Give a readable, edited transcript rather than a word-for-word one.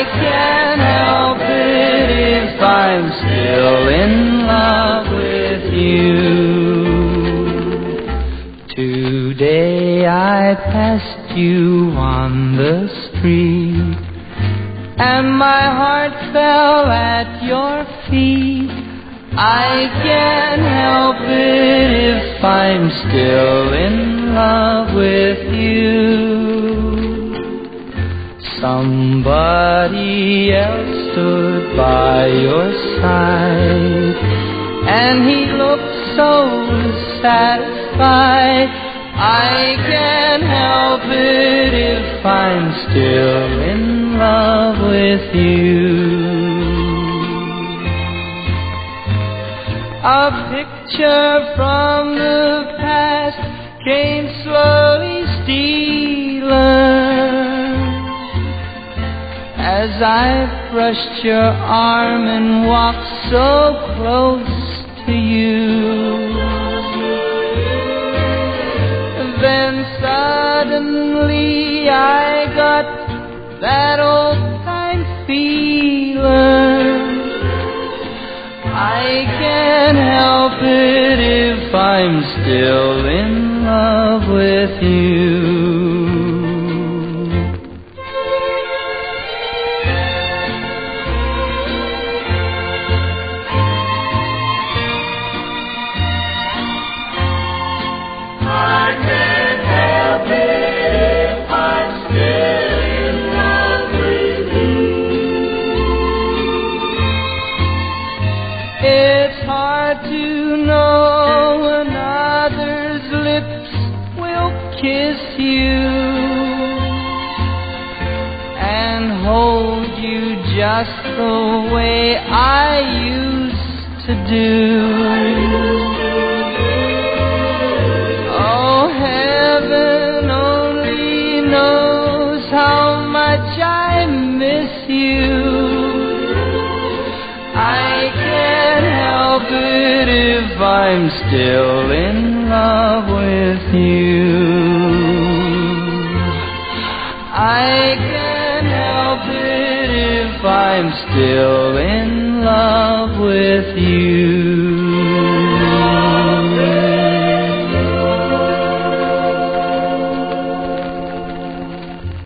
can't help it if I'm still in love with you. Today I passed you on the street, and my heart fell at your feet. I can't help it if I'm still in love with you. Somebody else stood by your side, and he looked so satisfied. I can't help it if I'm still in love with you. A picture from the past came slowly stealing as I brushed your arm and walked so close to you. Then suddenly I got that old-time feeling. I can't help it if I'm still in love with you. It's hard to know another's lips will kiss you and hold you just the way I used to do. Oh, heaven only knows how much I miss you. I can't help it if I'm still in love with you. I can't help it if I'm still in love with you.